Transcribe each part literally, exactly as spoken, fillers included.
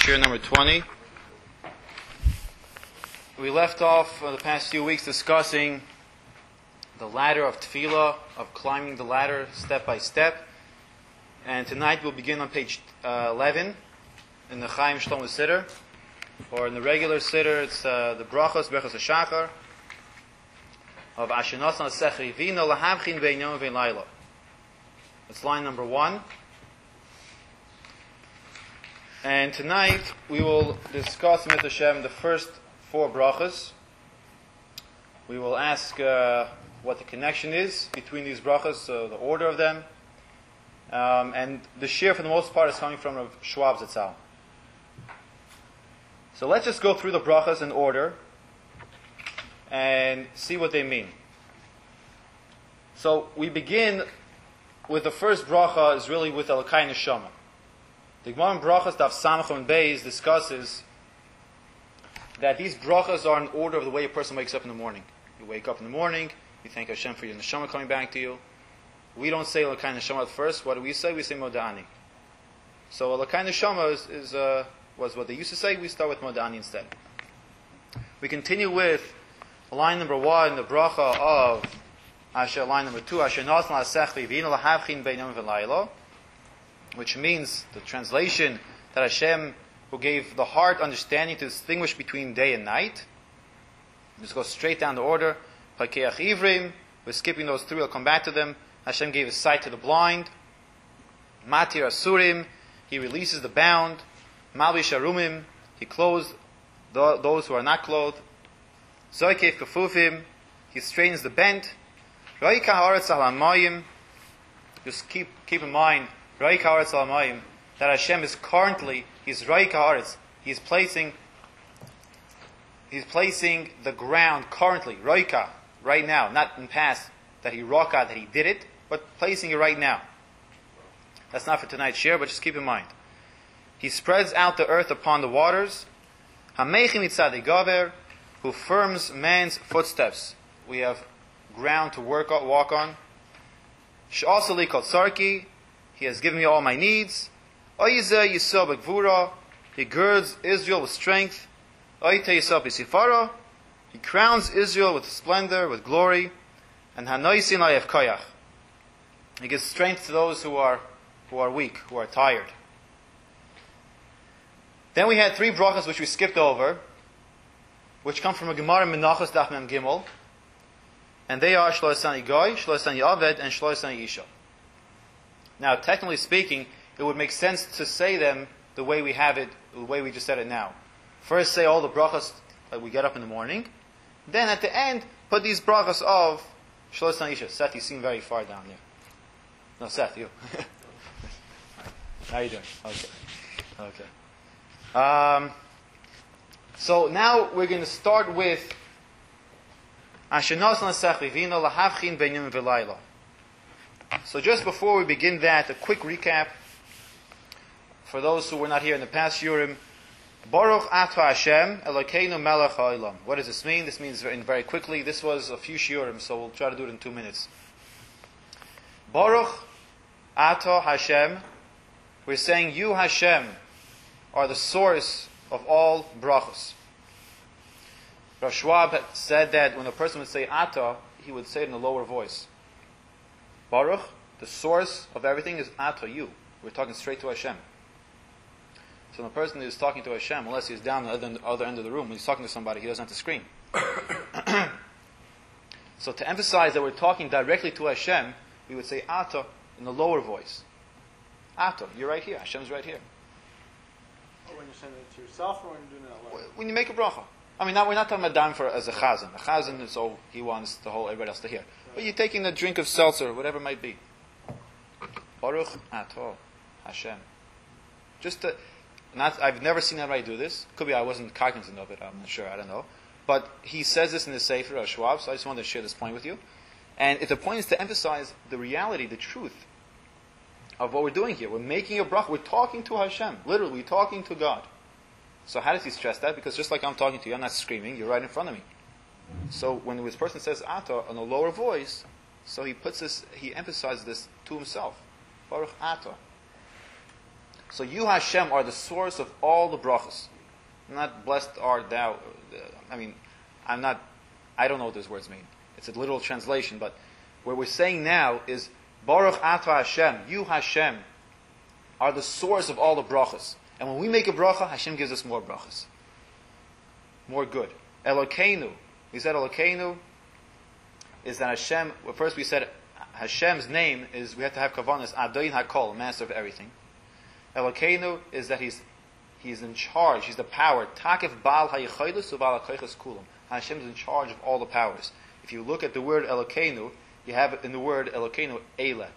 Shir number twenty. We left off uh, the past few weeks discussing the ladder of tefillah, of climbing the ladder step by step. And tonight we'll begin on page uh, eleven in the Chaim Shlomo Siddur. Or in the regular Siddur, it's uh, the Brachos, Brachos HaShachar of Ashenosan Sechri Vino Lahavchin Beinyom Veilayla. That's line number one. And tonight we will discuss Mit Hashem the first four brachas. We will ask uh, what the connection is between these brachas, uh, the order of them. Um, and the shir for the most part is coming from Rav Schwab Zatzal. So let's just go through the brachas in order and see what they mean. So we begin with the first bracha is really with Elokai Neshama. The Gemara in Brachas Daf Samach and Beis discusses that these brachas are in order of the way a person wakes up in the morning. You wake up in the morning, you thank Hashem for your neshama coming back to you. We don't say Elokai Neshama at first. What do we say? We say Moda'ani. So Elokai Neshama is, is uh, was what they used to say. We start with Moda'ani instead. We continue with line number one, the bracha of Asher, line number two, Asher Nasan La'asechli V'ino Lahavchin Beinyom V'laylo, which means the translation that Hashem, who gave the heart understanding to distinguish between day and night. Just go straight down the order. Pakeach Ivrim, we're skipping those three, we'll come back to them. Hashem gave his sight to the blind. Matir Asurim, he releases the bound. Malvish Arumim, he clothes the, those who are not clothed. Zoikev Kafufim, he straightens the bent. Raika Haaretz Alamayim, just keep keep in mind, Raika Haaretz Alamayim, that Hashem is currently, he's Raika Haaretz, he's placing he's placing the ground currently, Raika, right now, not in past, that he raka, that he did it, but placing it right now. That's not for tonight's share, but just keep in mind. He spreads out the earth upon the waters. Hameichim Itzadei Gaver, who firms man's footsteps. We have ground to work on, walk on. She'asa li kol tzarki, he has given me all my needs. Oyizeh Yisrael b'gvura, he girds Israel with strength. Oyite Yisrael b'sifara, he crowns Israel with splendor, with glory. And hanoisin layev koyach, he gives strength to those who are who are weak, who are tired. Then we had three brachas which we skipped over, which come from a Gemara Menachos Daf Mem Gimel, and they are Shlo Esani Goy, Shlo Esani Aved, and Shlo Esani Isha. Now, technically speaking, it would make sense to say them the way we have it, the way we just said it now. First, say all the brachas that we get up in the morning. Then, at the end, put these brachas of Shlo Esani Isha. Seth, you seem very far down there. No, Seth, you. How are you doing? Okay. Okay. Um, so now we're going to start with Ashenos Nasech Vino Lahavchin Beinyom V'layla. So just before we begin that, a quick recap for those who were not here in the past Yurim. Baruch Ato Hashem Elokeinu Melech Ha'olam. What does this mean? This means very, very quickly. This was a few shiurim, so we'll try to do it in two minutes. Baruch Ato Hashem. We're saying you Hashem are the source of all brachos. Rav Schwab had said that when a person would say Ata, he would say it in a lower voice. Baruch, the source of everything, is Ata, you. We're talking straight to Hashem. So when a person is talking to Hashem, unless he's down at the other end of the room, when he's talking to somebody, he doesn't have to scream. So to emphasize that we're talking directly to Hashem, we would say Ata in the lower voice. Ata, you're right here. Hashem's right here. Or when you're saying it to yourself, or when you're doing it out loud? When you make a bracha. I mean, now we're not talking about dam for as a chazan. A chazan is all he wants the whole everybody else to hear. Right. But you're taking a drink of seltzer, whatever it might be. Baruch Ato Hashem. Just to, not. I've never seen anybody do this. Could be I wasn't cognizant of it. I'm not sure. I don't know. But he says this in the Sefer of Schwab, so I just wanted to share this point with you. And if the point is to emphasize the reality, the truth of what we're doing here. We're making a bracha. We're talking to Hashem. Literally, we're talking to God. So how does he stress that? Because just like I'm talking to you, I'm not screaming, you're right in front of me. So when this person says Ata on a lower voice, so he puts this, he emphasizes this to himself. Baruch Ata. So you, Hashem, are the source of all the brachas. Not blessed art thou. Uh, I mean, I'm not, I don't know what those words mean. It's a literal translation, but what we're saying now is, Baruch Atah Hashem, you, Hashem, are the source of all the brachas. And when we make a bracha, Hashem gives us more brachas. More good. Elokeinu. We said Elokeinu is that Hashem, well, first we said Hashem's name is, we have to have kavanas, Adoin HaKol, master of everything. Elokeinu is that He's He's in charge, He's the power. Takif Baal HaYichaydus Uval HaKoiches Kulam. Hashem is in charge of all the powers. If you look at the word Elokeinu, you have in the word Elokeinu, Eile.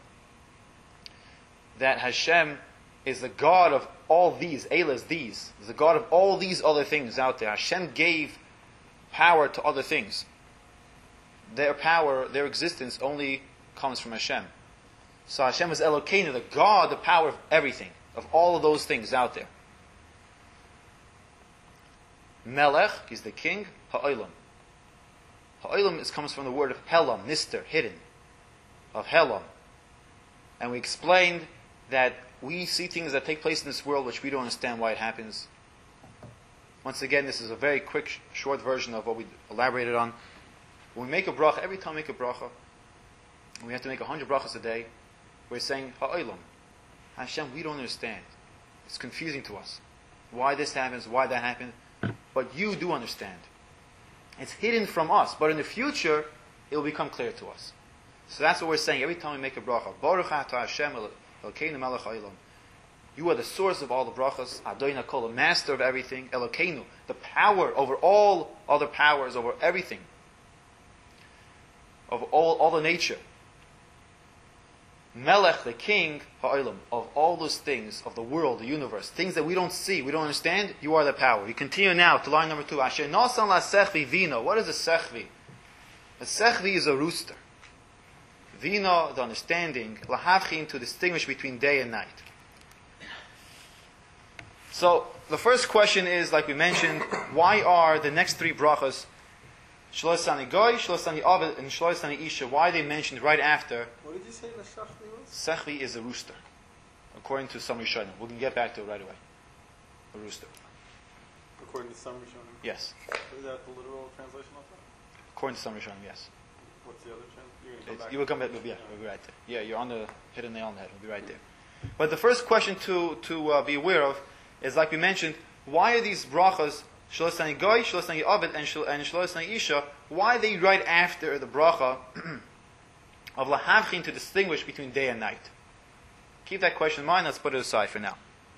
That Hashem is the God of all these. Eile is these. Is the God of all these other things out there. Hashem gave power to other things. Their power, their existence only comes from Hashem. So Hashem is Elokeinu, the God, the power of everything, of all of those things out there. Melech, He's the king, Ha'olam. Ha'olam is, comes from the word of Helam, Nister, hidden, of Helam. And we explained that we see things that take place in this world which we don't understand why it happens. Once again, this is a very quick, short version of what we elaborated on. When we make a bracha, every time we make a bracha, we have to make a hundred brachas a day, we're saying, Ha'olam. Hashem, we don't understand. It's confusing to us. Why this happens, why that happened. But you do understand. It's hidden from us, but in the future, it will become clear to us. So that's what we're saying every time we make a bracha. Baruch atah Hashem Elokeinu melech ha'olam. You are the source of all the brachas. Adoin HaKol, the master of everything. Elokeinu, the power over all other powers, over everything. Of all, all the nature. Melech, the king, ha'olam, of all those things, of the world, the universe, things that we don't see, we don't understand, you are the power. We continue now to line number two. Asher nasan la sechvi vino. What is a sechvi? A sechvi is a rooster. Vino, the understanding, lahavchin, to distinguish between day and night. So, the first question is, like we mentioned, why are the next three brachas, Shlosani Goy, Shlosani Ovid, and Shlosani Isha, why are they mentioned right after? What did you say the Sechvi was? Sechvi is a rooster, according to some Rishonim. We can get back to it right away. A rooster. According to some Rishonim? Yes. Is that the literal translation of that? According to some Rishonim, yes. What's the other translation? You're going to come back You will come back, yeah, we'll be right there. Yeah, you're on the, hit a nail on the head, we'll be right there. But the first question to, to uh, be aware of is, like we mentioned, why are these brachas, Shlosani Goy, Shlosani Ovid, and Shlosani Isha, why are they right after the bracha of Lahavchin, to distinguish between day and night? Keep that question in mind, let's put it aside for now.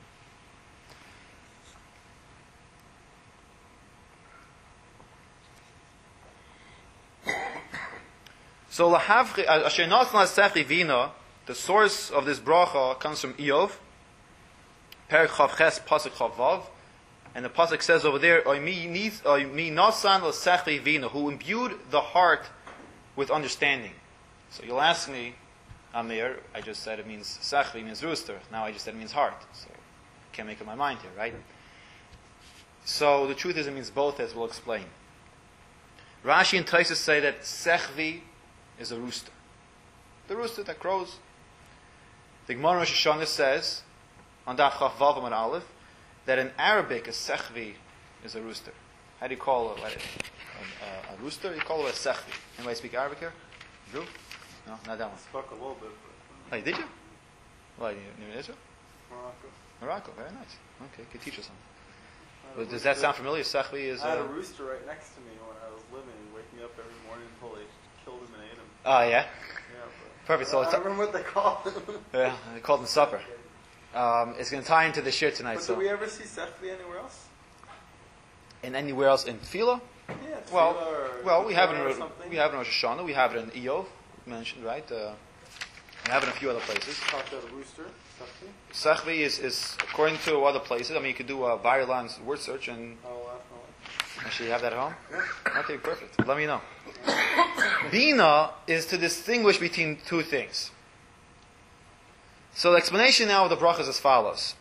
So Lahavchin, Asher Nasan LaSechvi Vino, the source of this bracha comes from Iyov, Perek Chav Ches, Pasuk Chav Vav. And the pasuk says over there, "Mi nasan l'sechvi vino," who imbued the heart with understanding. So you'll ask me, Amir, I just said it means sechvi means rooster. Now I just said it means heart. So I can't make up my mind here, right? So the truth is, it means both, as we'll explain. Rashi and Tosfos say that sechvi is a rooster, the rooster that crows. The Gemara Rosh Hashanah says on Daf Chaf Vav Amud Aleph, that in Arabic, a sechvi is a rooster. How do you call a, a, a, a rooster? You call it a sechvi. Anybody speak Arabic here? Drew? No, not that one. I spoke a little bit. But Oh, did you? Well, you knew in Israel? Morocco. Morocco, very nice. Okay, could teach us something. I had a But does that rooster- sound familiar? Sechvi is... I had Uh, a rooster right next to me when I was living. He'd wake me up every morning until they killed him and ate him. oh, yeah? Yeah, but Perfect. So I it's, don't remember what they called him. yeah, they called him supper. Um, it's going to tie into the shir tonight. But So do we ever see Sechvi anywhere else? And anywhere else in Tefillah? Yeah, Well, Tefillah or well, we have it Torah or in something. we have it in Rosh Hashanah. We have it in Iyov, mentioned, right? Uh, we have it in a few other places. Talked about a rooster, Sechvi. Sechvi is, is according to other places. I mean, you could do a Bar-Ilan's word search, and I'll laugh my life. actually you have that at home. Okay, perfect. Let me know. Bina is to distinguish between two things. So the explanation now of the bracha is as follows.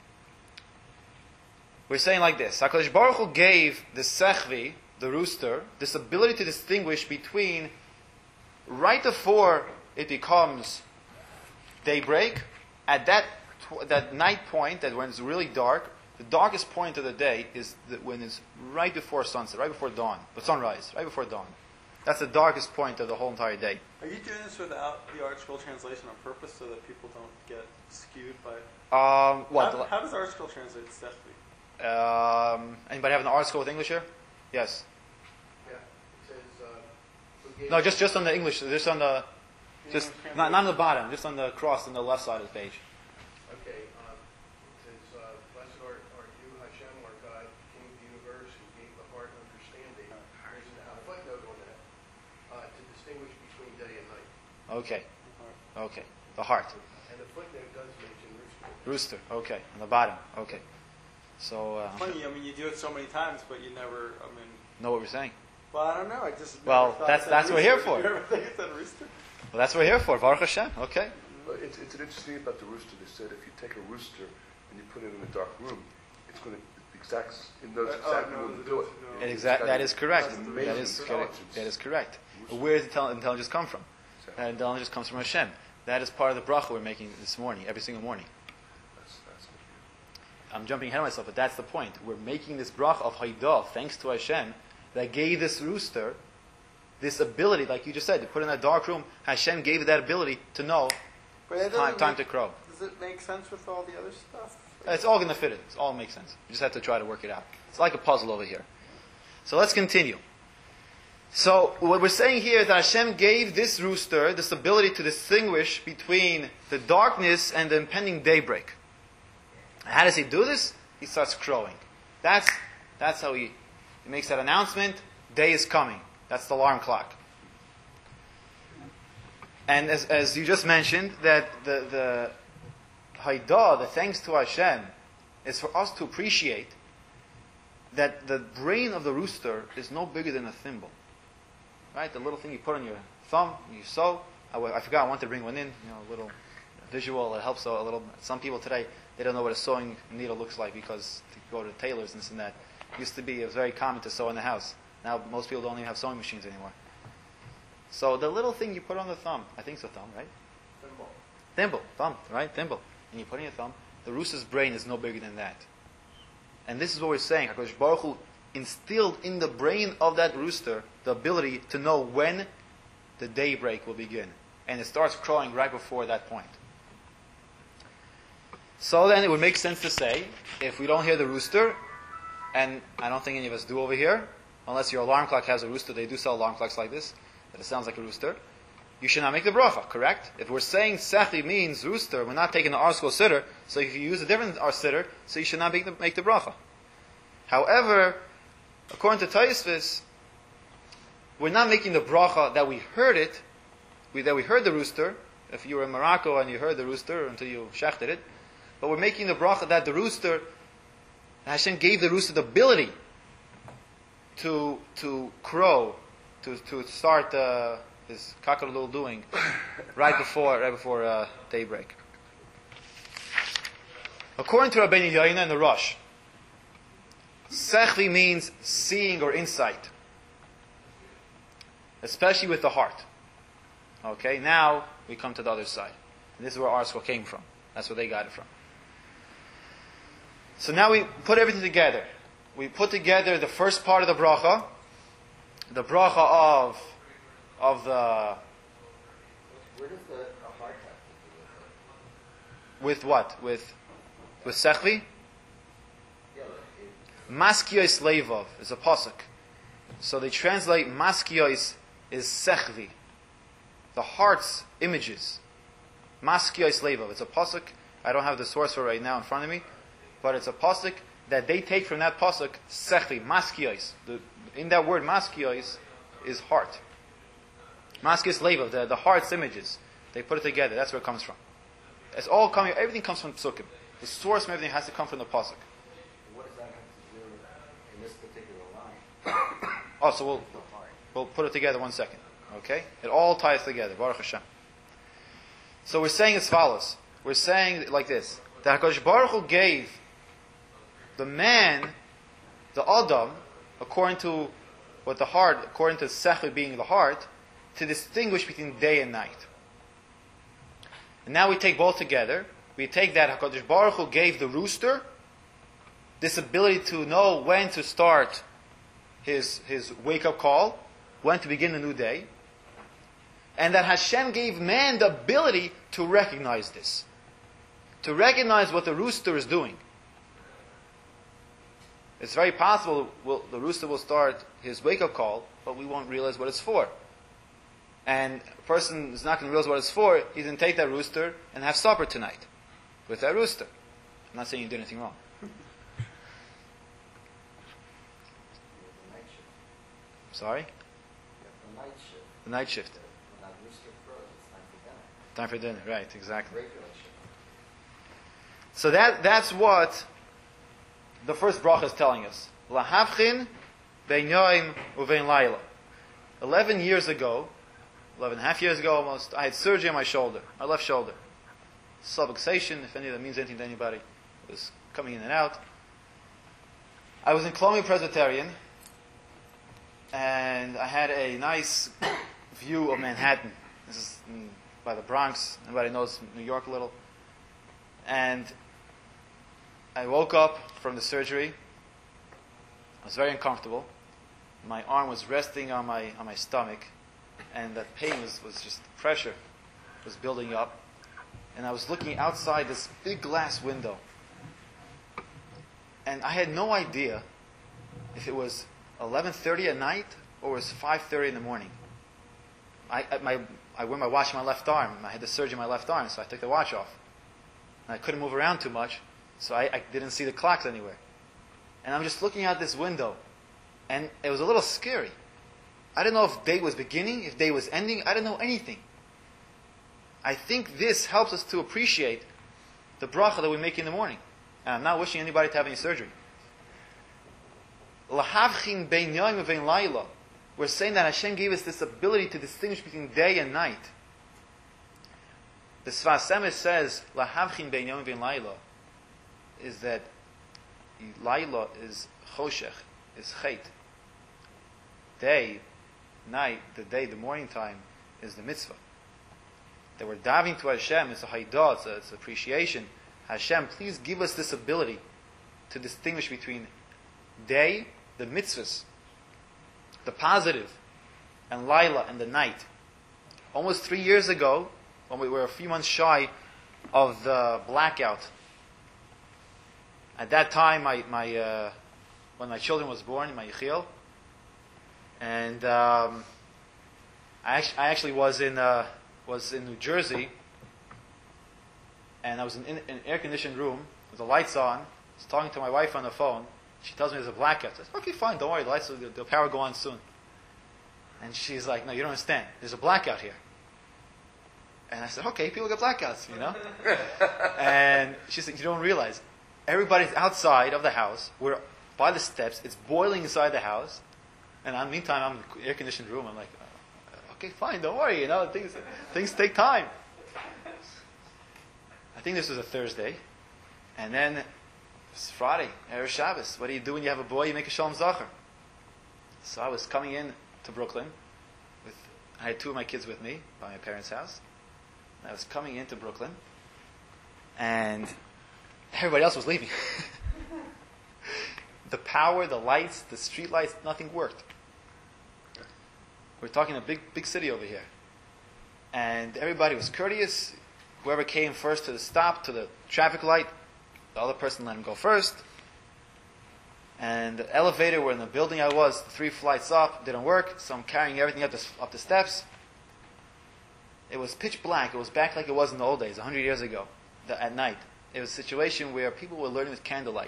We're saying like this: HaKadosh Baruch Hu gave the Sechvi, the rooster, this ability to distinguish between right before it becomes daybreak, at that po- that night point, that when it's really dark, the darkest point of the day is the, when it's right before sunset, right before dawn, but sunrise, right before dawn. That's the darkest point of the whole entire day. Are you doing this without the Art Scroll translation on purpose so that people don't get skewed by? Um, what? How, how does Art Scroll translate Sechvi? Um, anybody have an art school with English here? Yes. Yeah, it says, uh, who gave No, just just on the English. Just on the, You just know, not, not on the bottom. Just on the cross on the left side of the page. Okay, um, it says, uh, blessed art, art you, Hashem, our God, King of the universe, who gave the heart understanding. There's a footnote on that, uh, to distinguish between day and night. Okay. Okay. The heart. And the footnote does mention Rooster. rooster. Okay. On the bottom. Okay. So, uh, Funny, I mean, you do it so many times, but you never. I mean, know what we're saying? well, I don't know. I just. never Well, thought that's- it said that's what we're here rooster. for. Did you ever think it said rooster? Well, that's what we're here for. Baruch Hashem. Okay. But it's, it's an interesting thing about the rooster. They said if you take a rooster and you put it in a dark room, it's going to exact it knows Uh, oh, exactly no, when to it do it. knows, no. It exact, that is correct. That's That amazing is correct. intelligence. That is correct. Where does the tel- intelligence come from? That intelligence comes from Hashem. That is part of the bracha we're making this morning, every single morning. That's, that's I'm jumping ahead of myself, but that's the point. We're making this bracha of Haidah, thanks to Hashem, that gave this rooster this ability, like you just said, to put in that dark room. Hashem gave it that ability to know But it time, doesn't time make- to crow. Does it make sense with all the other stuff? It's all going to fit it. It all makes sense. You just have to try to work it out. It's like a puzzle over here. So let's continue. So what we're saying here is that Hashem gave this rooster this ability to distinguish between the darkness and the impending daybreak. How does he do this? He starts crowing. That's, that's how he, he makes that announcement. Day is coming. That's the alarm clock. And as, as you just mentioned, that the, the Haidah, the thanks to Hashem, is for us to appreciate that the brain of the rooster is no bigger than a thimble. Right? The little thing you put on your thumb, you sew. I, w- I forgot, I wanted to bring one in, you know, a little visual, it helps a little. Some people today, they don't know what a sewing needle looks like because to go to tailors and this and that. It used to be, it was very common to sew in the house. Now most people don't even have sewing machines anymore. So the little thing you put on the thumb, I think it's a thumb, right? Thimble. Thimble, thumb, right? Thimble. And you put in your thumb, the rooster's brain is no bigger than that. And this is what we're saying. HaKadosh Baruch Hu instilled in the brain of that rooster the ability to know when the daybreak will begin. And it starts crowing right before that point. So then it would make sense to say, if we don't hear the rooster, and I don't think any of us do over here, unless your alarm clock has a rooster, they do sell alarm clocks like this, that it sounds like a rooster, you should not make the bracha, correct? If we're saying Sechi means rooster, we're not taking the Arskol Siddur, so if you use a different Ar Siddur, so you should not make the, make the bracha. However, according to Taisvis, we're not making the bracha that we heard it, we, that we heard the rooster, if you were in Morocco and you heard the rooster until you shechted it, but we're making the bracha that the rooster, Hashem gave the rooster the ability to to crow, to to start uh, his cock-a-doodle doing right before right before uh, daybreak. According to Rabbeinu Yoina and the Rosh, Sechvi means seeing or insight, especially with the heart. Okay, now we come to the other side. And this is where Arskol came from. That's where they got it from. So now we put everything together. We put together the first part of the bracha, the bracha of of the Where does the, the heart have to do with what? With with Sechvi? with it? Yeah, it, Maskiyos Levov is a pasuk. So they translate Maskiyos is Sechvi, the heart's images. Maskiyos Levov. It's a pasuk. I don't have the source for it right now in front of me, but it's a pasuk that they take from that pasuk Sechvi, Maskiyos. The in that word Maskiyos is heart. Maskiyos Levov, the, the heart's images. They put it together. That's where it comes from. It's all coming. Everything comes from psukim. The source of everything has to come from the pasuk. what does that have to do in this particular line? Oh, so we'll The heart. we'll put it together one second. Okay? It all ties together. Baruch Hashem. So we're saying as follows. We're saying like this. That HaKadosh Baruch Hu gave the man, the Adam, according to what the heart, according to Sechvi being the heart, to distinguish between day and night. And now we take both together, we take that HaKadosh Baruch Hu gave the rooster this ability to know when to start his, his wake-up call, when to begin a new day, and that Hashem gave man the ability to recognize this, to recognize what the rooster is doing. It's very possible we'll, the rooster will start his wake-up call, but we won't realize what it's for. And a person is not going to realize what it's for, he's going to take that rooster and have supper tonight with that rooster. I'm not saying you did anything wrong. Sorry? The night shift. The night shift. When that rooster crows, it's time for dinner. Time for dinner, right, exactly. Regular shift. So that that's what the first bracha is telling us. Lahavchin bein yoim uvein laila. Eleven years ago, eleven and a half years ago almost, I had surgery on my shoulder, my left shoulder. Subluxation, if any of that means anything to anybody, it was coming in and out. I was in Columbia Presbyterian, and I had a nice view of Manhattan. This is mm, by the Bronx. Everybody knows New York a little. And I woke up from the surgery. I was very uncomfortable. My arm was resting on my on my stomach, and that pain was, was just pressure was building up. And I was looking outside this big glass window. And I had no idea if it was eleven thirty at night or it was five thirty in the morning. I, I, my, I wear my watch on my left arm. I had the surgery on my left arm, so I took the watch off. And I couldn't move around too much, so I, I didn't see the clocks anywhere. And I'm just looking out this window, and it was a little scary. I didn't know if day was beginning, if day was ending. I didn't know anything. I think this helps us to appreciate the bracha that we make in the morning. And I'm not wishing anybody to have any surgery. Lahavchin bein yoim uvein laila. We're saying that Hashem gave us this ability to distinguish between day and night. The Sfas Emes says, Lahavchin bein yoim uvein laila, is that laila is choshech, is chet. Day, night, the day, the morning time, is the mitzvah. That we're diving to Hashem, it's a haidah, it's, it's appreciation. Hashem, please give us this ability to distinguish between day, the mitzvahs, the positive, and Laila, and the night. Almost three years ago, when we were a few months shy of the blackout, at that time, my, my uh, when my children was born, my Yechiel, and um, I, actually, I actually was in uh, was in New Jersey, and I was in, in, in an air-conditioned room with the lights on. I was talking to my wife on the phone. She tells me there's a blackout. I said, okay, fine, don't worry, the lights, the, the power will go on soon. And she's like, no, you don't understand. There's a blackout here. And I said, okay, people get blackouts, you know? And she said, you don't realize. Everybody's outside of the house. We're by the steps. It's boiling inside the house. And in the meantime, I'm in the air-conditioned room. I'm like, okay, fine, don't worry, you know, things, things take time. I think this was a Thursday. And then it's Friday, Erev Shabbos. What do you do when you have a boy? You make a Shalom Zacher. So I was coming in to Brooklyn. With I had two of my kids with me by my parents' house. And I was coming into Brooklyn. And everybody else was leaving. The power, the lights, the street lights, nothing worked. We're talking a big, big city over here. And everybody was courteous. Whoever came first to the stop, to the traffic light, the other person let him go first. And the elevator, where in the building I was, three flights up, didn't work, so I'm carrying everything up the, up the steps. It was pitch black. It was back like it was in the old days, a hundred years ago, the, at night. It was a situation where people were learning with candlelight.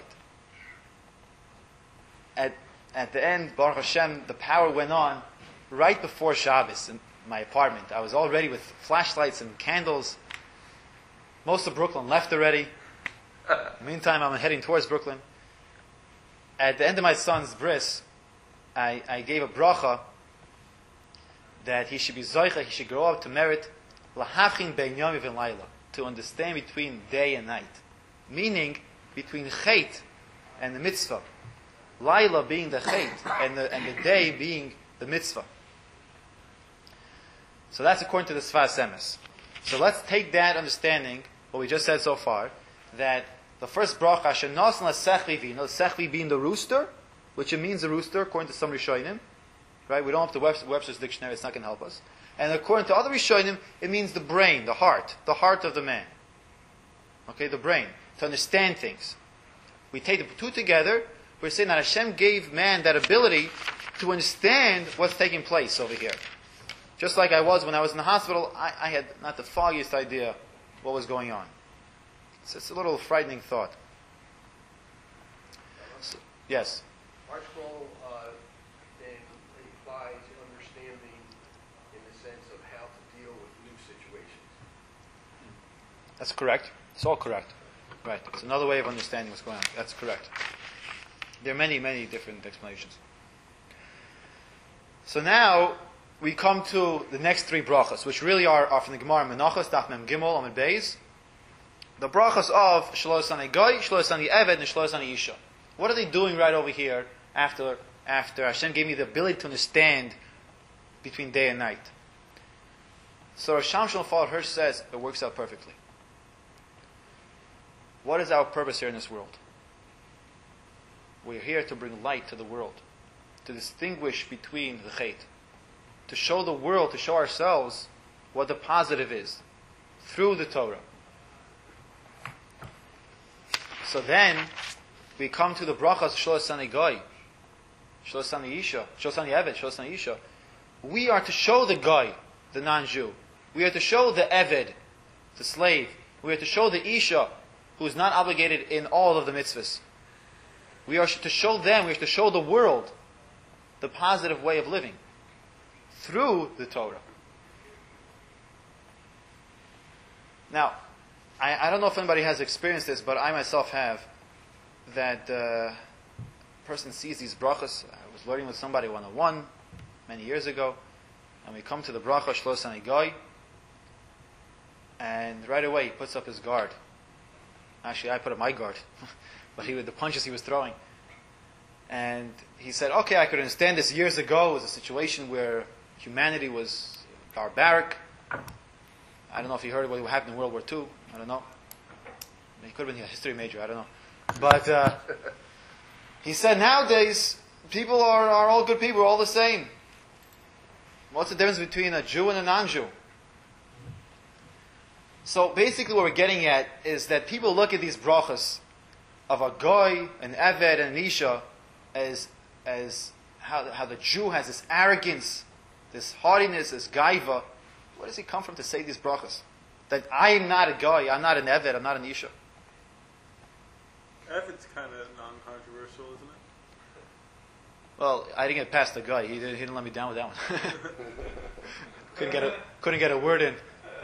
At, at the end, Baruch Hashem, the power went on right before Shabbos in my apartment. I was all ready with flashlights and candles. Most of Brooklyn left already. In the meantime, I'm heading towards Brooklyn. At the end of my son's bris, I, I gave a bracha that he should be zoicha, he should grow up to merit lahavchin bein yom uvein laila, to understand between day and night. Meaning, between chet and the mitzvah. Laila being the chet, and the, and the day being the mitzvah. So that's according to the Sfas Emes. So let's take that understanding. what we just said so far, that the first bracha, shenos la sechvi vino, sechvi being the rooster, which it means the rooster, according to some Rishonim, right? We don't have the Webster, Webster's dictionary, it's not going to help us. And according to other Rishonim, it means the brain, the heart, the heart of the man. Okay, the brain, to understand things. We take the two together, we're saying that Hashem gave man that ability to understand what's taking place over here. Just like I was when I was in the hospital, I, I had not the foggiest idea what was going on. So it's a little frightening thought. So, yes? Our scroll uh, then implies understanding in the sense of how to deal with new situations. That's correct. It's all correct. Right. It's another way of understanding what's going on. That's correct. There are many, many different explanations. So now we come to the next three brachas, which really are, are from the Gemara Menachos, Daf Mem Gimel, Amud Beis. The brachas of Shlos Ani Goy, Shlos Ani Eved, and Shlos Ani Isha. What are they doing right over here after after Hashem gave me the ability to understand between day and night? So Rosh Shalom Hirsch says it works out perfectly. What is our purpose here in this world? We're here to bring light to the world, to distinguish between the chait, to show the world, to show ourselves what the positive is through the Torah. So then we come to the brachas Shlos Ani Goy, Shlos Ani Isha, Shlos Ani Eved, Shlos Ani Isha. We are to show the Goy, the non-Jew. We are to show the Eved, the slave. We are to show the Isha, who is not obligated in all of the mitzvahs. We are to show them, we are to show the world the positive way of living through the Torah. Now, I, I don't know if anybody has experienced this, but I myself have, that uh, a person sees these brachas. I was learning with somebody one oh one many years ago, and we come to the bracha Shlos Ani Goy, and right away he puts up his guard. Actually, I put up my guard, but he the punches he was throwing. And he said, okay, I could understand this years ago. It was a situation where humanity was barbaric. I don't know if he heard what happened in World War Two. I don't know. He could have been a history major. I don't know. But uh, he said, nowadays, people are, are all good people. We're all the same. What's the difference between a Jew and a non-Jew? So basically what we're getting at is that people look at these brachas of a goy, an eved, and an isha as, as how, how the Jew has this arrogance, this haughtiness, this gaiva. Where does he come from to say these brachas? That I am not a goy, I'm not an eved, I'm not an isha. Eved's kind of non-controversial, isn't it? Well, I didn't get past the guy. He didn't, he didn't let me down with that one. couldn't get a couldn't get a word in.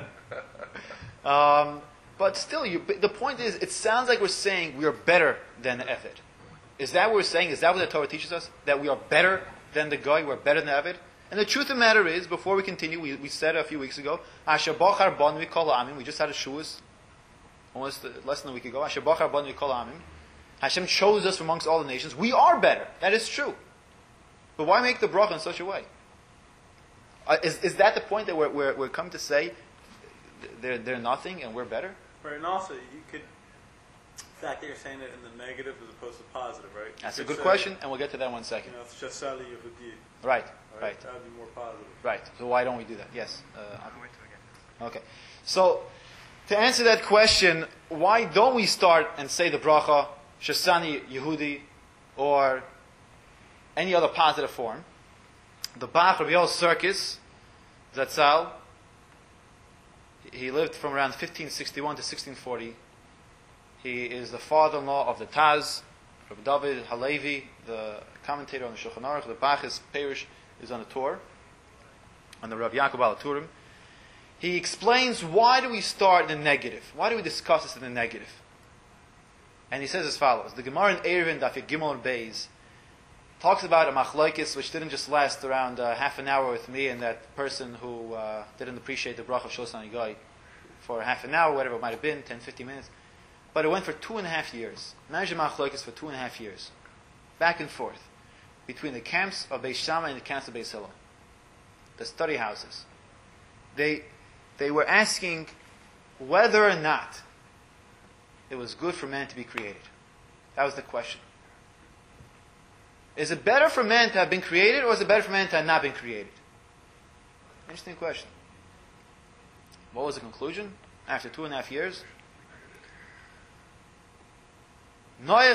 Um, but still, you, the point is, it sounds like we're saying we are better than the Eved. Is that what we're saying? Is that what the Torah teaches us? That we are better than the guy, we're better than the Eved? And the truth of the matter is, before we continue, we, we said a few weeks ago, Asher Bachar Bon Mikol Amim, we just had a shuas, almost less than a week ago, Asher Bachar Bon Mikol Amim. Hashem chose us from amongst all the nations. We are better. That is true. But why make the bracha in such a way? Uh, is, is that the point that we're, we're, we're come to say they're, they're nothing and we're better? Right, and also, you could, the fact that you're saying it in the negative as opposed to positive, right? That's You a could good say, question, and we'll get to that in one second. You know, it's just Shasali Yehudi. Right, Right? right, That would be more positive. right. So why don't we do that? Yes. Uh, okay. So, to answer that question, why don't we start and say the bracha, Shasani Yehudi, or any other positive form? The Bach Rabbi Yoel Circus, Zatzal, he lived from around fifteen sixty-one to sixteen forty. He is the father-in-law of the Taz, Rabbi David Halevi, the commentator on the Shulchan Aruch. The Bach's parish is on the Torah, on the Rav Yaakov Al-Turim. He explains, why do we start in the negative? Why do we discuss this in the negative? And he says as follows. The Gemara in Eruvin, Daf Gimel and Beis, talks about a machlokes which didn't just last around uh, half an hour with me and that person who uh, didn't appreciate the bracha of Shlos Ani Goy for half an hour, whatever it might have been, ten, fifteen minutes. But it went for two and a half years. Imagine machlokes for two and a half years. Back and forth. Between the camps of Beis Shammai and the camps of Beis Hillel. The study houses. They, they were asking whether or not it was good for man to be created? That was the question. Is it better for man to have been created, or is it better for man to have not been created? Interesting question. What was the conclusion after two and a half years? Better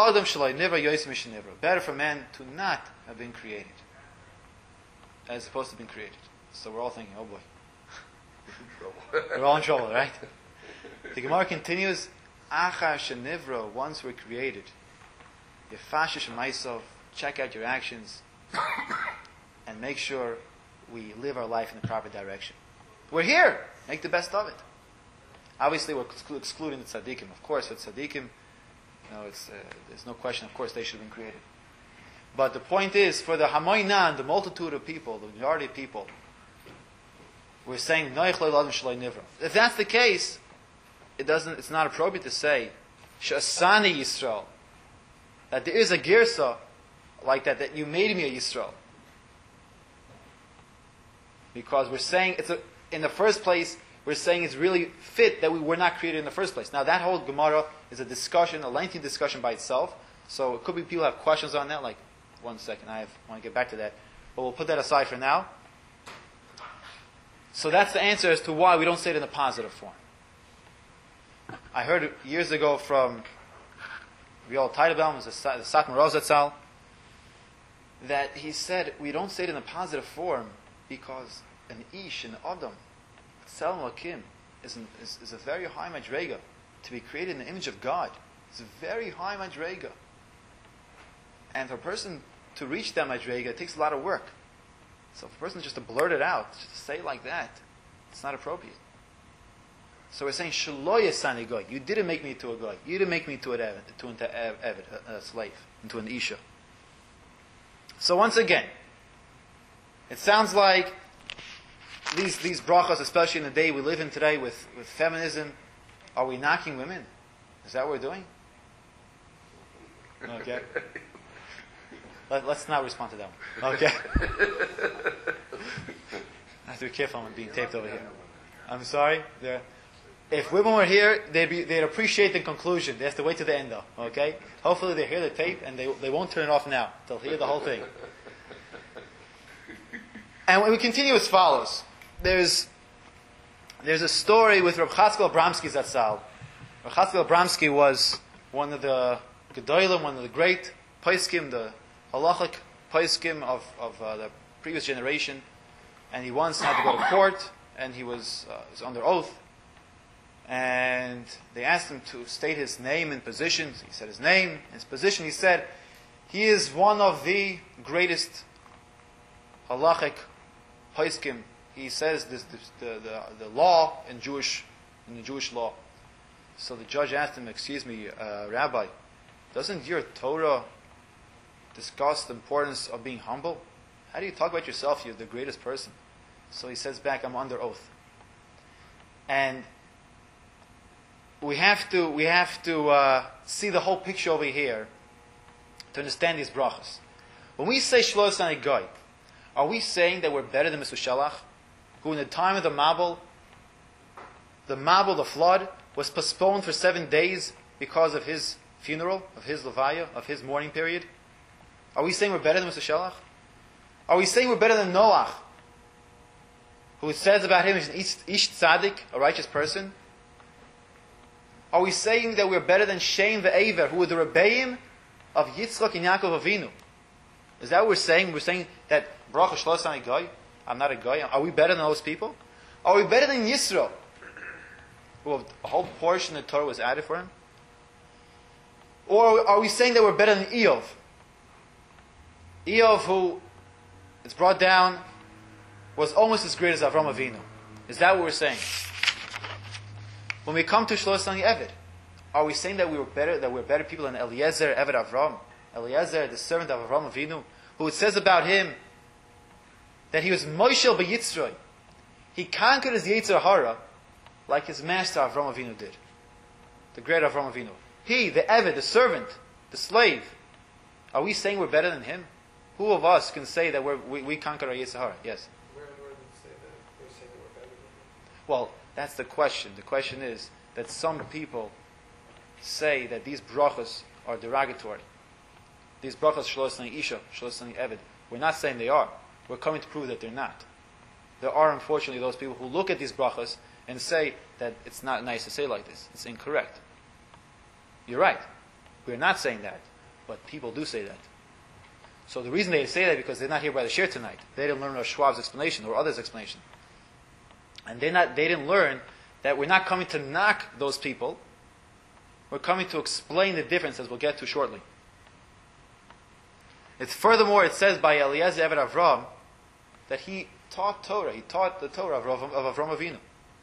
for man to not have been created as opposed to being created. So we're all thinking, oh boy. We're all in trouble, right? The Gemara continues, Achar shenivra, once we're created, yefashish myself, check out your actions, and make sure we live our life in the proper direction. We're here. Make the best of it. Obviously, we're exclu- excluding the tzaddikim. Of course, with tzaddikim, you know, it's, uh, there's no question. Of course, they should have been created. But the point is, for the hamoinan, the multitude of people, the majority of people, we're saying noich le'ladam shalai nivra. If that's the case, it doesn't. It's not appropriate to say she'asani Yisrael, that there is a girsa like that, that you made me a Yisrael. Because we're saying it's a, in the first place, we're saying it's really fit that we were not created in the first place. Now that whole Gemara is a discussion, a lengthy discussion by itself. So it could be people have questions on that. Like, one second, I have, want to get back to that, but we'll put that aside for now. So that's the answer as to why we don't say it in a positive form. I heard years ago from Riol Teitelbaum, the Satmar Rozatzal, that he said we don't say it in a positive form because an ish, an adam, Tselem Elokim, is, an, is, is a very high madrega. To be created in the image of God is a very high madrega. And for a person to reach that madrega, it takes a lot of work. So for a person just to blurt it out, just to say it like that, it's not appropriate. So we're saying, Shelo yasani goy. You didn't make me into a goy. You didn't make me into an eved, to an eved, a, a slave, into an isha. So once again, it sounds like these these brachas, especially in the day we live in today with, with feminism, are we knocking women? Is that what we're doing? Okay. Let, let's not respond to that one. Okay. I have to be careful. I'm being taped over here. I'm sorry. They're, if women were here, they'd, be, they'd appreciate the conclusion. They have to wait to the end, though. Okay? Hopefully they hear the tape and they, they won't turn it off now. They'll hear the whole thing. And we continue as follows. There's there's a story with Reb Chatzkel Abramsky Zatzal. Reb Chatzkel Abramsky was one of the Gedolim, one of the great Paiskim, the halachic Paiskim of, of uh, the previous generation. And he once had to go to court, and he was, uh, was under oath. And they asked him to state his name and position. He said his name, his position. He said, he is one of the greatest halachic Paiskim. He says this, this, the, the the law in Jewish in the Jewish law. So the judge asked him, "Excuse me, uh, Rabbi, doesn't your Torah discuss the importance of being humble? How do you talk about yourself? You're the greatest person." So he says back, "I'm under oath." And we have to we have to uh, see the whole picture over here to understand these brachas. When we say Shelo yasani goy, are we saying that we're better than Mister Shelach, who in the time of the Mabul, the Mabul, the flood, was postponed for seven days because of his funeral, of his levaya, of his mourning period? Are we saying we're better than Mister Shelach? Are we saying we're better than Noach, who it says about him he's an ish, ish tzaddik, a righteous person? Are we saying that we're better than Shem ve'Ever, who were the Rebbeim of Yitzchak and Yaakov Avinu? Is that what we're saying? We're saying that Bracha Shelo yasani goy, I'm not a guy. Are we better than those people? Are we better than Yisro, who a whole portion of the Torah was added for him? Or are we saying that we're better than Eov? Eov, who it's brought down, was almost as great as Avram Avinu. Is that what we're saying? When we come to Shelo yasani Eved, are we saying that we were better, that we're better people than Eliezer, Eved Avram? Eliezer, the servant of Avram Avinu, who it says about him that he was Moshel b'Yitzroi. He conquered his Yetzer Hara like his master Avram Avinu did. The great Avram Avinu. He, the Eved, the servant, the slave. Are we saying we're better than him? Who of us can say that we're, we, we conquered our Yetzer Hara? Yes? Where, where did it say that they're saying that we're better than him? Well, that's the question. The question is that some people say that these brachas are derogatory, these brachas shlos ani isha, shlos ani eved, we're not saying they are. We're coming to prove that they're not. There are unfortunately those people who look at these brachas and say that it's not nice to say like this. It's incorrect. You're right. We're not saying that, but people do say that. So the reason they say that is because they're not here by the shir tonight. They didn't learn Rav Schwab's explanation or others' explanation. And they not they didn't learn that we're not coming to knock those people. We're coming to explain the difference, as we'll get to shortly. It's furthermore, it says by Eliezer Eved Avram that he taught Torah. He taught the Torah of Avram, of Avram Avinu.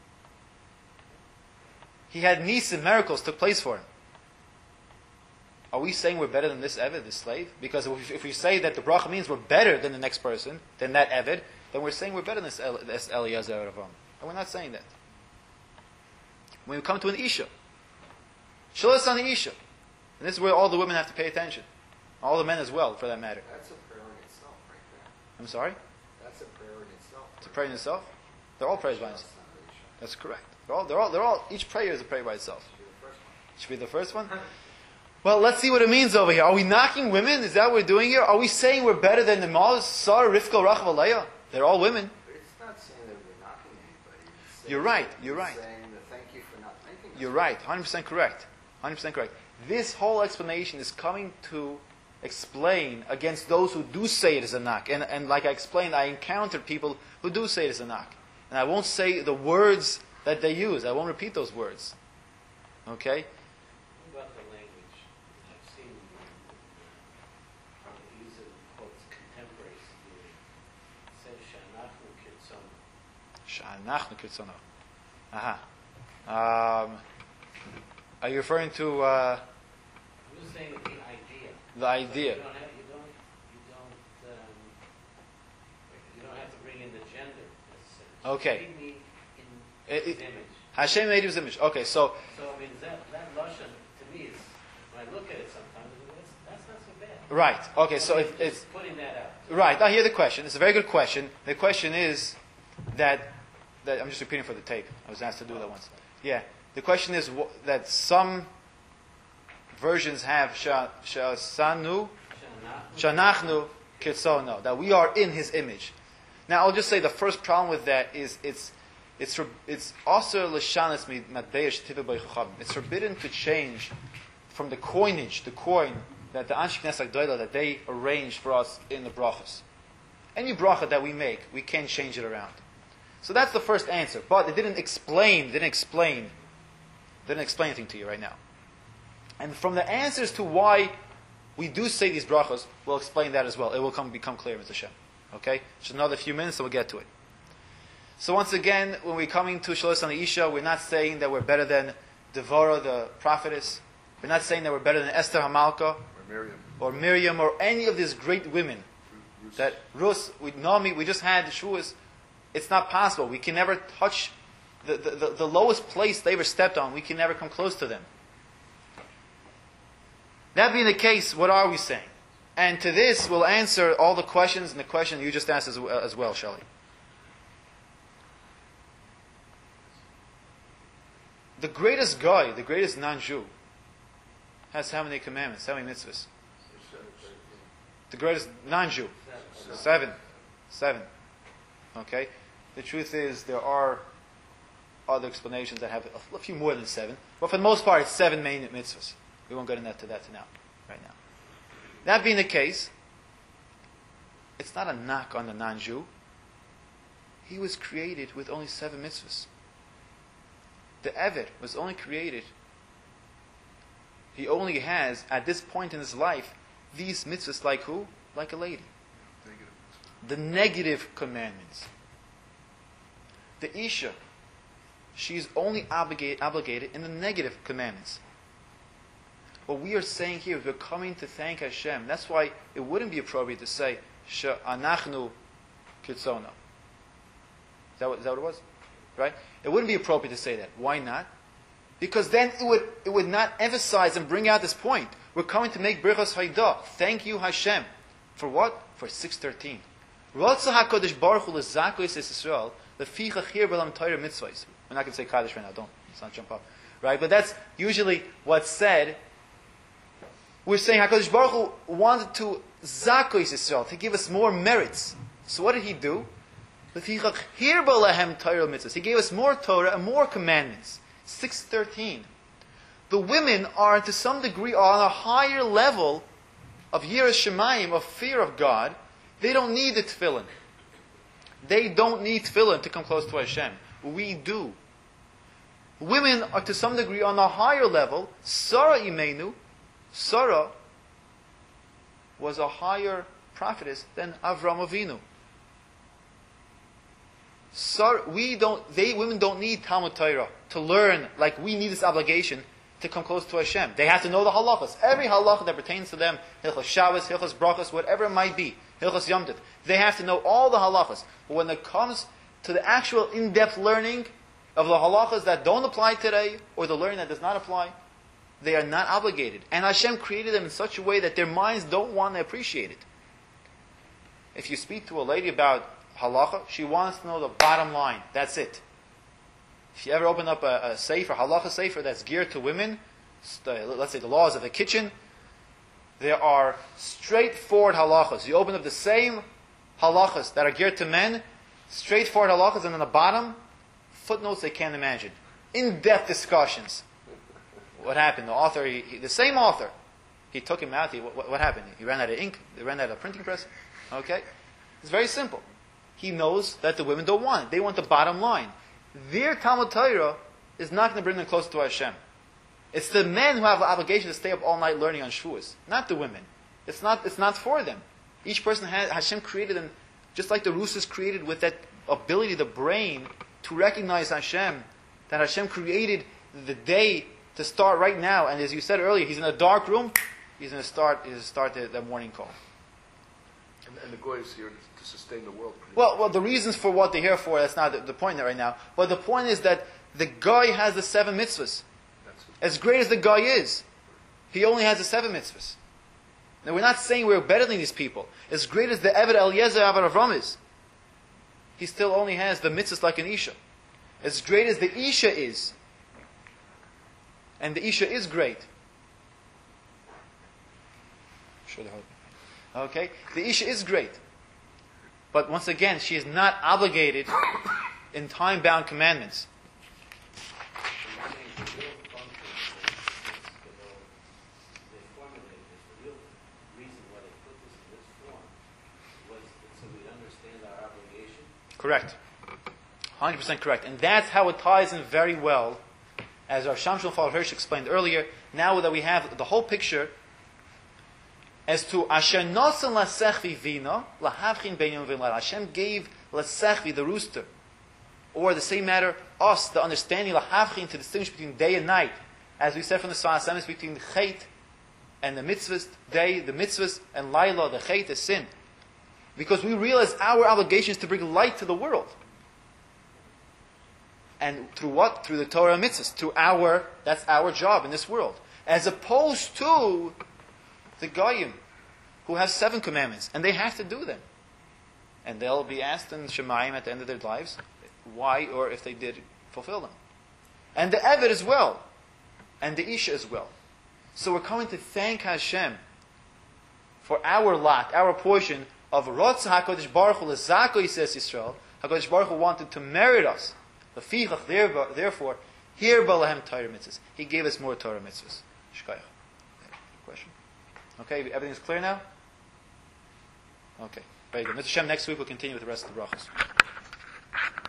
He had nisim, miracles took place for him. Are we saying we're better than this Eved, this slave? Because if, if we say that the bracha means we're better than the next person, than that Eved, then we're saying we're better than this, El, this Eliezer Eved Avram. And we're not saying that. When we come to an Isha, Shalos on the Isha, and this is where all the women have to pay attention. All the men as well, for that matter. That's a prayer in itself, right there. I'm sorry? That's a prayer in itself. It's a prayer in itself? They're all prayers by That's themselves. not really sure. That's correct. They're all, they're all, they're all, each prayer is a prayer by itself. Should be the first one. Should be the first one? Well, let's see what it means over here. Are we knocking women? Is that what we're doing here? Are we saying we're better than the Maz, Sarah, Rivka, Rachel, Leah? They're all women. But it's not saying that we're knocking anybody. It's saying You're right, that you're it's right. saying that thank you for not making us. You're right. one hundred percent correct. one hundred percent correct. This whole explanation is coming to explain against those who do say it is a knock. And, and like I explained, I encountered people who do say it is a knock. And I won't say the words that they use. I won't repeat those words. Okay? What about the language? I've seen uh, use of quotes contemporaries. It says "Shanachnu kitzonu." Sha'anachnu kirtzono. Aha. Um, are you referring to uh, I'm just saying the idea. the idea? You don't have, you don't, you don't, um, you don't have to bring in the gender necessarily. Okay. Just me in It- his it- image. Hashem made his image. Okay, so So I mean that that lashon to me is when I look at it sometimes that's, that's not so bad. right. Okay, so I mean, it, it's just putting that out. right. I hear the question. It's a very good question. The question is that that I'm just repeating for the tape. I was asked to do that once. Yeah. The question is wh- that some versions have sha- shasanu shanachnu kitzono, that we are in His image. Now, I'll just say the first problem with that is it's it's for- it's also l'shanas matbeish tiva b'chachavim. It's forbidden to change from the coinage, the coin that the Anshe Knesset Agdola that they arrange for us in the brachas. Any bracha that we make, we can't change it around. So that's the first answer. But it didn't explain, didn't explain, didn't explain anything to you right now. And from the answers to why we do say these brachas, we'll explain that as well. It will come become clear, Mister Hashem. Okay? Just another few minutes and we'll get to it. So once again, when we're coming to Shalos on the Isha, we're not saying that we're better than Devorah, the prophetess. We're not saying that we're better than Esther Hamalka, Or Miriam. or Miriam, or any of these great women. Ruth. That Rus, we, Naomi, we just had Shuas. It's not possible. We can never touch the, the, the, the lowest place they ever stepped on. We can never come close to them. That being the case, what are we saying? And to this, we'll answer all the questions and the question you just asked as, as well, Shelley. The greatest guy, the greatest non-Jew, has how many commandments? How many mitzvahs? The greatest non-Jew. Seven. Seven. Okay? The truth is, there are other explanations that have a few more than seven. But for the most part, it's seven main mitzvahs. We won't get into that, to that to now, right now. That being the case, it's not a knock on the non-Jew. He was created with only seven mitzvahs. The Eved was only created, he only has, at this point in his life, these mitzvahs like who? Like a lady. Negative. The negative commandments. The Isha, she's only obligated, obligated in the negative commandments. What we are saying here is we're coming to thank Hashem. That's why it wouldn't be appropriate to say, She'anachnu kitzona. Is that what, is that what it was? Right? It wouldn't be appropriate to say that. Why not? Because then it would it would not emphasize and bring out this point. We're coming to make Birchas Haidah. Thank you, Hashem. For what? For six thirteen. Rotza HaKadosh Baruch Hu l'zakos es Yisrael leficha chir b'lam Torah mitzvahs. We're not going to say Kaddish right now. Don't. Let's not jump up. right? But that's usually what's said. We're saying HaKadosh Baruch Hu wanted to zakois Yisrael, to give us more merits. So what did He do? He gave us more Torah and more commandments. six thirteen. The women are, to some degree, on a higher level of Yiras Shamayim, of fear of God. They don't need the tefillin. They don't need tefillin to come close to Hashem. We do. Women are, to some degree, on a higher level. Sarah Imenu, Sarah was a higher prophetess than Avram Avinu. So we don't, they, women don't need Talmud Torah to learn, like we need this obligation to come close to Hashem. They have to know the halachas. Every halacha that pertains to them, Hilchos Shabbos, Hilchos Brachos, whatever it might be, Hilchos Yom Tov, they have to know all the halachas. But when it comes to the actual in-depth learning of the halachas that don't apply today, or the learning that does not apply, they are not obligated. And Hashem created them in such a way that their minds don't want to appreciate it. If you speak to a lady about halacha, she wants to know the bottom line. That's it. If you ever open up a, a sefer, halacha sefer that's geared to women, let's say the laws of the kitchen, there are straightforward halachas. You open up the same halachas that are geared to men, straightforward halachas, and on the bottom, footnotes they can't imagine. In-depth discussions. What happened? The author, he, he, the same author, he took him out. He, what, what happened? He ran out of ink. They ran out of printing press. Okay? It's very simple. He knows that the women don't want it. They want the bottom line. Their Talmud Torah is not going to bring them closer to Hashem. It's the men who have the obligation to stay up all night learning on Shavuos, not the women. It's not, it's not for them. Each person has, Hashem created them, just like the roosters created with that ability, the brain, to recognize Hashem, that Hashem created the day to start right now. And as you said earlier, he's in a dark room, he's going to start, he's going to start the, the morning call. And, and the goy is here to sustain the world. Well, well, the reasons for what they're here for, that's not the, the point right now. But the point is that the guy has the seven mitzvahs. As great as the guy is, he only has the seven mitzvahs. Now, we're not saying we're better than these people. As great as the Eved Eliezer Avad Avram is, he still only has the mitzvahs like an Isha. As great as the Isha is, and the Isha is great. Sure, the hope. Okay? The Isha is great. But once again, she is not obligated in time-bound commandments. Correct. one hundred percent correct. And that's how it ties in very well, as our Shamshul Fal Hirsch explained earlier, now that we have the whole picture, as to Asher Nosan Lasechvi Vina, Lahavchin Benyam V'Lad. Hashem gave Lasechvi, the rooster, or the same matter, us, the understanding, Lahavchin, to distinguish between day and night. As we said from the Sfas Emes, between the Chait and the mitzvahs, day, the mitzvahs, and Laila, the Chait, the sin. Because we realize our obligation is to bring light to the world. And through what? Through the Torah and mitzvahs. Through our, that's our job in this world. As opposed to the Goyim, who have seven commandments, and they have to do them. And they'll be asked in Shemayim at the end of their lives, why or if they did fulfill them. And the Eved as well. And the Isha as well. So we're coming to thank Hashem for our lot, our portion of Rotza HaKadosh Baruch Hu L'Zako Yisrael Yisrael. HaKadosh Baruch Hu wanted to merit us. Therefore, here Balahem Torah mitzvahs. He gave us more Torah mitzvahs. Shkayach. Question? Okay, everything's clear now? Okay, very good. Mister Shem, next week we'll continue with the rest of the brachas.